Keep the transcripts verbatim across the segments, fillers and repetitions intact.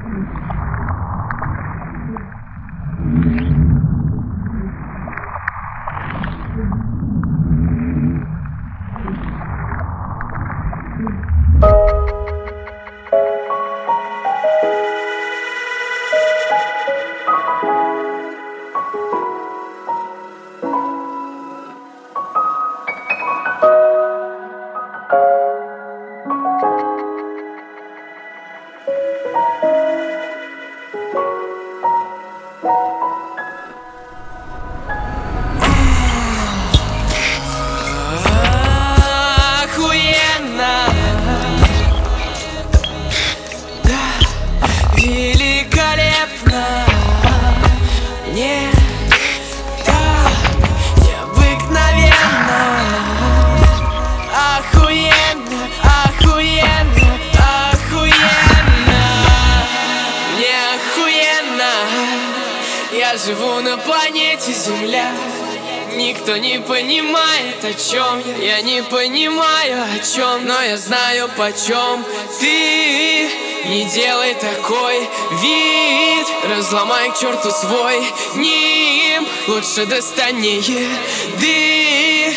Я живу на планете Земля. Никто не понимает, о чем я. Я не понимаю, о чем, но я знаю, почем ты. Не делай такой вид, разломай к черту свой нимб. Лучше достань мне еды.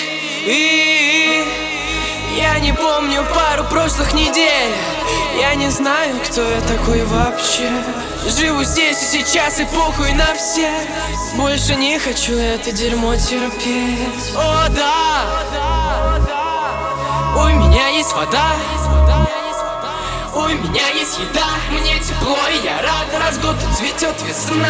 Я не помню пару прошлых недель. Я не знаю, кто я такой вообще. Живу здесь и сейчас, и похуй на всех. Больше не хочу это дерьмо терпеть. О да, у меня есть вода, у меня есть еда. Мне тепло, и я рад, раз в год тут цветет весна.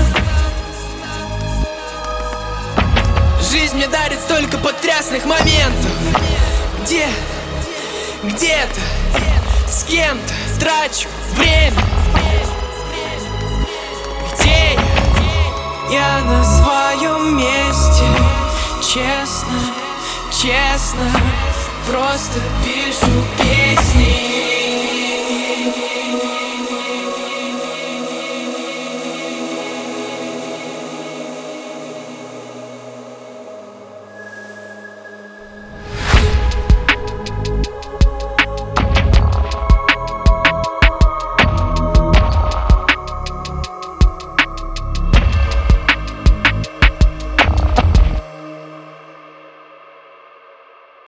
Жизнь мне дарит столько потрясных моментов. Где, где-то, с кем-то трачу время. Где я? Я на своем месте. Честно, честно, просто пишу песни.